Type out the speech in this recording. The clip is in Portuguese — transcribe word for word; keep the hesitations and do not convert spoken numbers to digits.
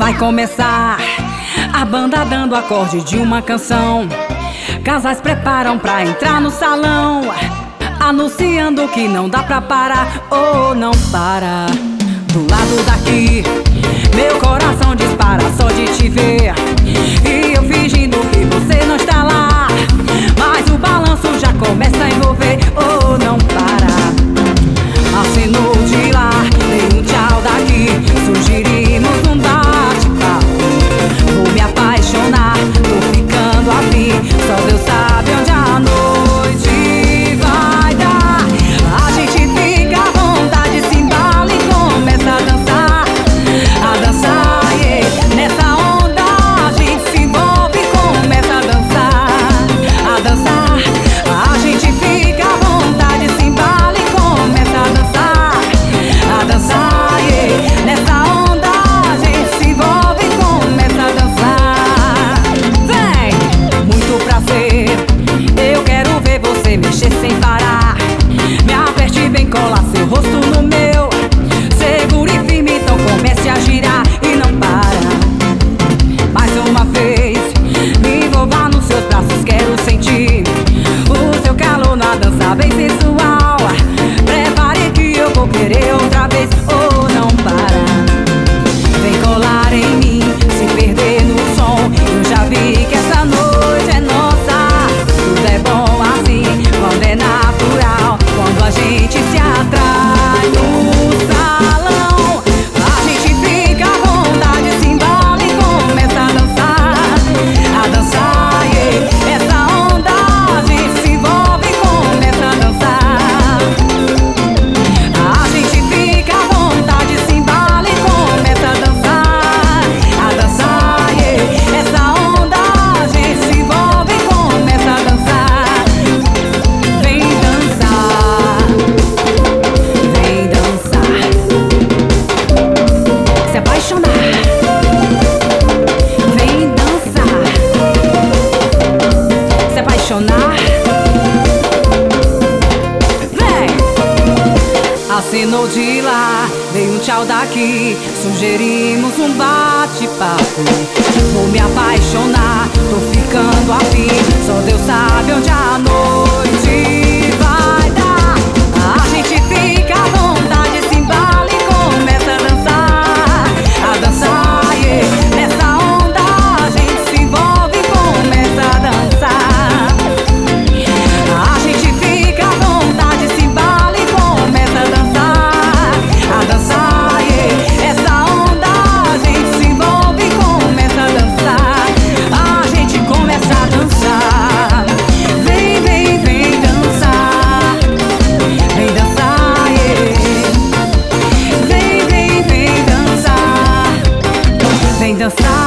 Vai começar a banda dando acorde de uma canção. Casais preparam pra entrar no salão, anunciando que não dá pra parar, ou não para. Do lado daqui, meu coração dispara só de te ver, e eu fingindo que você não está lá, mas o balanço já começa a envolver, ou não para. Acenou de lá, dei um tchau daqui, sugerimos um bate-papo. Vou me apaixonar, tô ficando afim, só Deus sabe onde a noite vai dar. A gente fica à vontade, se embala e começa a dançar, a dançar, yeah. Nessa onda a gente se envolve e começa a dançar, a dançar. A gente fica à vontade, se embala e começa a dançar, a dançar, yeah. Nessa onda a gente se envolve e começa a dançar. Vem, muito prazer, eu quero ver você mexer sem parar. Me aperte bem, cola seu rosto no meu, segure firme, então comece a girar e não para. Mais uma vez, me envolva nos seus braços, quero sentir o seu calor na dança bem sensual. Prepare que eu vou querer outra vez, ou não para. Vem colar em mim, se perder no som, eu já vi que essa noite é nossa. Tudo é bom assim, quando é natural, quando a gente se atrai no salão. A gente fica à vontade, se embala e começa a dançar, a dançar, yeah. Essa onda a gente se envolve e começa a dançar. A gente fica à vontade, se embala e começa a dançar, a dançar, yeah. Essa onda a gente se envolve e começa a dançar. Vem dançar, vem dançar, se apaixonar. Vem dançar, se apaixonar. Vem! Assinou de lá, veio um tchau daqui, sugerimos um bate-papo. Vou me apaixonar, tô ficando afim, só Deus sabe onde a noite vai dar. A gente fica à vontade, se embala e começa a dançar, a dançar, yeah. Nessa onda a gente se envolve e começa a dançar. A gente fica à vontade, se embala e começa a dançar, a dançar, yeah. Essa onda a gente se envolve e começa a dançar. A gente começa a dançar. Vem, vem, vem dançar, vem dançar, yeah. Vem, vem, vem dançar, vem dançar.